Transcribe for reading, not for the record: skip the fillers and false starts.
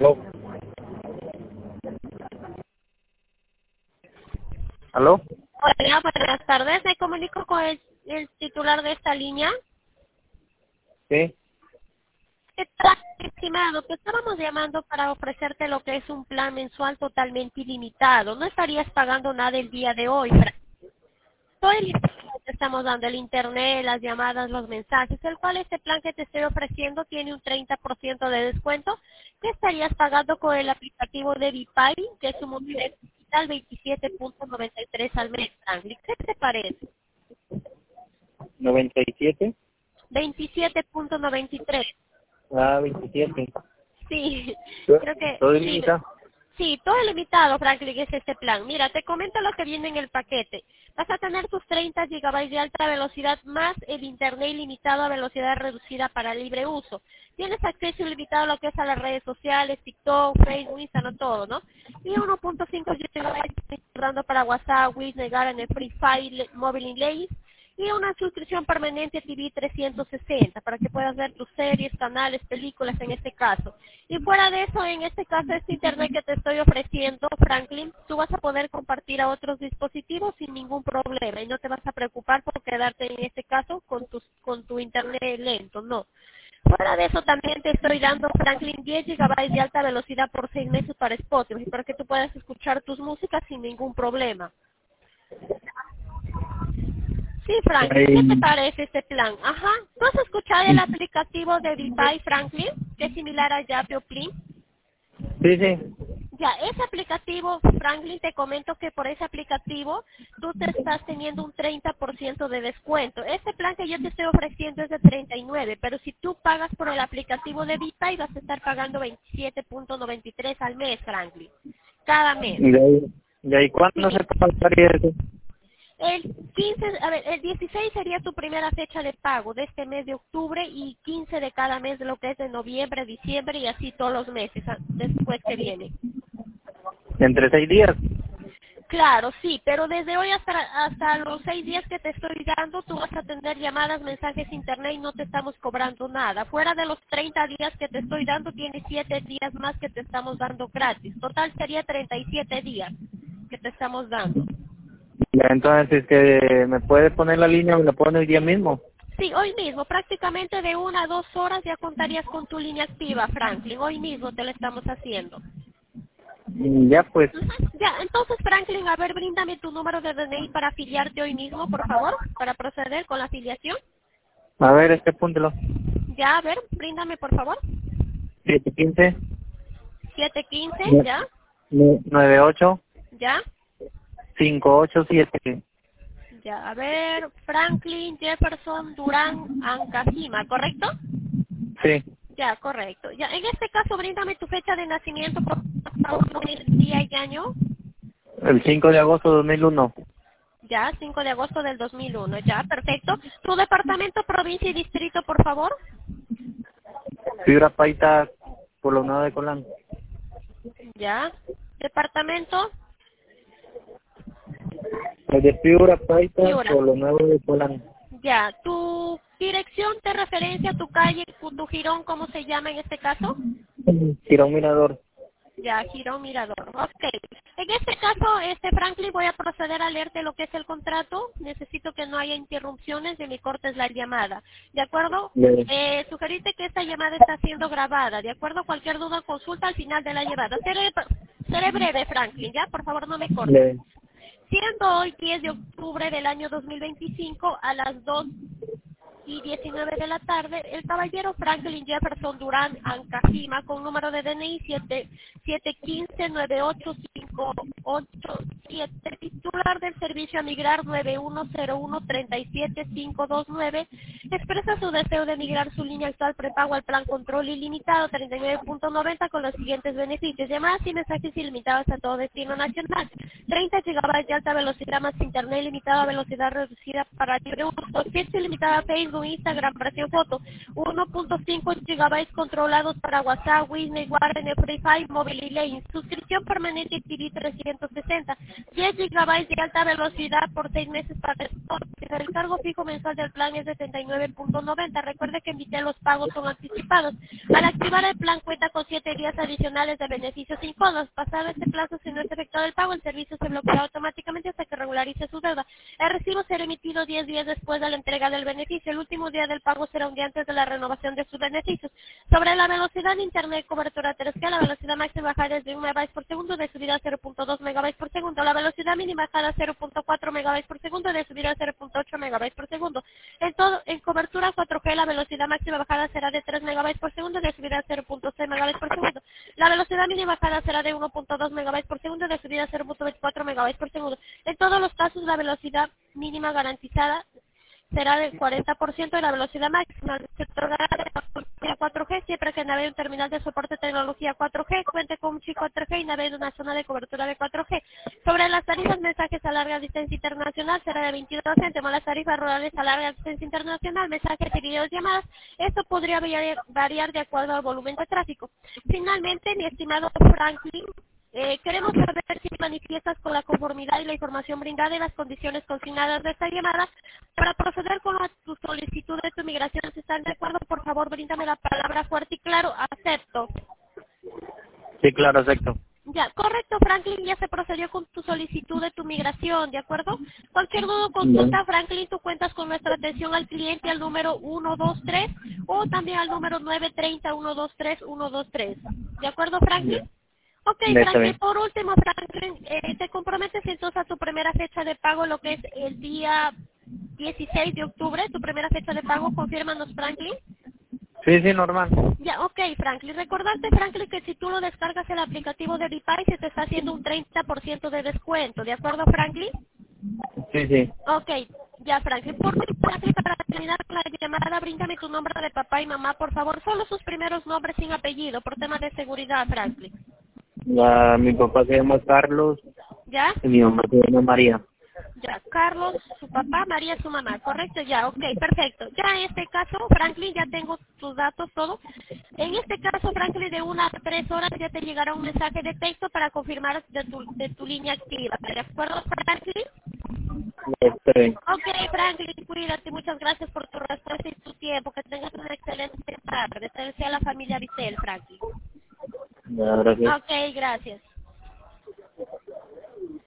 ¿Aló? ¿Aló? Hola, buenas tardes. Me comunico con el titular de esta línea. Sí. ¿Qué tal, estimado? Pues estábamos llamando para ofrecerte lo que es un plan mensual totalmente ilimitado. No estarías pagando nada el día de hoy. Todo el te estamos dando el internet, las llamadas, los mensajes, el cual este plan que te estoy ofreciendo tiene un 30% de descuento que estarías pagando con el aplicativo de Bipay, que es un móvil digital 27.93 al mes. Franklin. ¿Qué te parece? 97. 27.93. 27. Sí, creo que Todo sí. ilimitado. Sí, todo limitado, Franklin, es este plan. Mira, te comento lo que viene en el paquete. Vas a tener tus 30 gigabytes de alta velocidad más el internet ilimitado a velocidad reducida para libre uso. Tienes acceso ilimitado a lo que es a las redes sociales, TikTok, Facebook, Instagram, todo, ¿no? Y 1.5 gigabytes dando para WhatsApp, Wiz, Negar, en el Free Fire, Mobile Inlays, y una suscripción permanente a TV 360 para que puedas ver tus series, canales, películas en este caso. Y fuera de eso, en este caso, este internet que te estoy ofreciendo, Franklin, tú vas a poder compartir a otros dispositivos sin ningún problema y no te vas a preocupar por quedarte en este caso con tu internet lento, no. Fuera de eso, también te estoy dando, Franklin, 10 gigabytes de alta velocidad por 6 meses para Spotify, para que tú puedas escuchar tus músicas sin ningún problema. Sí, Franklin, ¿qué te parece este plan? Ajá. ¿Tú has escuchado el aplicativo de Bipay, Franklin? Que es similar a Yapi o Plin. Sí, sí. Ya, ese aplicativo, Franklin, te comento que por ese aplicativo tú te estás teniendo un 30% de descuento. Este plan que yo te estoy ofreciendo es de 39, pero si tú pagas por el aplicativo de Bipay vas a estar pagando 27.93 al mes, Franklin. Cada mes. ¿Y ahí cuándo Sí. se pagaría eso? El 15, a ver, el 16 sería tu primera fecha de pago de este mes de octubre y 15 de cada mes de lo que es de noviembre, diciembre y así todos los meses después que viene. ¿Entre 6 días? Claro, sí, pero desde hoy hasta los 6 días que te estoy dando, tú vas a tener llamadas, mensajes, internet y no te estamos cobrando nada. Fuera de los 30 días que te estoy dando, tienes 7 días más que te estamos dando gratis. Total sería 37 días que te estamos dando. Ya, entonces, que me puede poner la línea, me la pone el día mismo. Sí, hoy mismo, prácticamente de 1 a 2 horas ya contarías con tu línea activa, Franklin. Hoy mismo te lo estamos haciendo. Ya, pues. Ya, entonces, Franklin, a ver, bríndame tu número de DNI para afiliarte hoy mismo, por favor, para proceder con la afiliación. A ver, apúntelo. Ya, a ver, bríndame, por favor. 715 715, ya, 98 ya, 587. ya. A ver, Franklin Jefferson Durán Ancajima, ¿correcto? Sí. Ya, correcto. Ya, en este caso, bríndame tu fecha de nacimiento, por favor, día y año. El 5 de agosto de 2001. Ya, 5 de agosto del 2001. Ya, perfecto. Tu departamento, provincia y distrito, por favor. Fibra Paita, Colonado de Colán. Ya. Departamento, El de Fibra Paita, Piura. Colonado de Colán. Ya. Tu dirección de referencia, tu calle, tu jirón, ¿cómo se llama en este caso? Girón Mirador. Ya, Girón Mirador. Ok. En este caso, Franklin, voy a proceder a leerte lo que es el contrato. Necesito que no haya interrupciones y me cortes la llamada. ¿De acuerdo? Le- Sugerirte que esta llamada está siendo grabada. ¿De acuerdo? Cualquier duda, consulta al final de la llamada. Seré breve, Franklin, ¿ya? Por favor, no me cortes. le- Siendo hoy 10 de octubre del año 2025 a las 2:19 de la tarde, el caballero Franklin Jefferson Durán Ancajima, con número de DNI 715-98587, titular del servicio a migrar 9101-37529, expresa su deseo de migrar su línea actual prepago al plan control ilimitado 39.90 con los siguientes beneficios: llamadas y mensajes ilimitados a todo destino nacional, 30 GB de alta velocidad más internet ilimitado a velocidad reducida para libre uso, acceso ilimitado a Facebook, Instagram, versión foto, 1.5 GB controlados para WhatsApp, Disney, Warner, Free Fire, Mobile Lane, suscripción permanente TV 360, 10 gigabytes de alta velocidad por 6 meses para el cargo fijo mensual del plan es de 79.90. Recuerde que en Vitel los pagos son anticipados. Al activar el plan cuenta con 7 días adicionales de beneficios sin conos. Pasado este plazo, si no es efectuado el pago, el servicio se bloquea automáticamente hasta que regularice su deuda. El recibo será emitido 10 días después de la entrega del beneficio. El último día del pago será un día antes de la renovación de sus beneficios. Sobre la velocidad de internet cobertura terrestre, la velocidad máxima bajará es de 1 megabytes por segundo, de subida a 0.2 megabytes por segundo. La velocidad mínima bajará a 0.4 megabytes por segundo, de subida a 0.8 megabytes por segundo. En cobertura 4G, la velocidad máxima bajada será de 3 megabytes por segundo, de subida a 0.6 megabytes por segundo. La velocidad mínima bajada será de 1.2 megabytes por segundo, de subida a 0.24 megabytes por segundo. En todos los casos, la velocidad mínima garantizada será del 40% de la velocidad máxima. Se otorgará de 4G siempre que navegue un terminal de soporte de tecnología 4G, cuente con un chip 4G y navegue en una zona de cobertura de 4G. Sobre las tarifas mensajes a larga distancia internacional será de 22 céntimos. Las tarifas rurales a larga distancia internacional, mensajes y videollamadas, esto podría variar de acuerdo al volumen de tráfico. Finalmente, mi estimado Franklin, queremos saber si manifiestas con la conformidad y la información brindada y las condiciones consignadas de esta llamada. Para proceder con tu solicitud de tu migración, si están de acuerdo, por favor, bríndame la palabra fuerte y claro. Acepto. Sí, claro, acepto. Ya, correcto, Franklin, ya se procedió con tu solicitud de tu migración, ¿de acuerdo? Cualquier duda o consulta, Franklin, tú cuentas con nuestra atención al cliente al número 123 o también al número 930-123-123. ¿De acuerdo, Franklin? Ok, Franklin, por último, Franklin, ¿te comprometes entonces a tu primera fecha de pago, lo que es el día 16 de octubre, tu primera fecha de pago? Confírmanos, Franklin. Sí, sí, normal. Ya, ok, Franklin. Recordarte, Franklin, que si tú lo descargas el aplicativo de Bipay, se te está haciendo un 30% de descuento, ¿de acuerdo, Franklin? Sí, sí. Ok, ya, Franklin. Por último, Franklin, para terminar la llamada, bríndame tu nombre de papá y mamá, por favor. Solo sus primeros nombres sin apellido, por tema de seguridad, Franklin. Mi papá se llama Carlos. ¿Ya? Y mi mamá se llama María. Ya, Carlos, su papá, María, su mamá, ¿correcto? Ya, ok, perfecto. Ya en este caso, Franklin, ya tengo tus datos, todo. En este caso, Franklin, de 1 a 3 horas ya te llegará un mensaje de texto para confirmar de tu línea activa. ¿De acuerdo, Franklin? Sí. Ok, Franklin, cuídate. Muchas gracias por tu respuesta y tu tiempo. Que tengas una excelente tarde. Te desea la familia Vitel, Franklin. Gracias. Ok, gracias.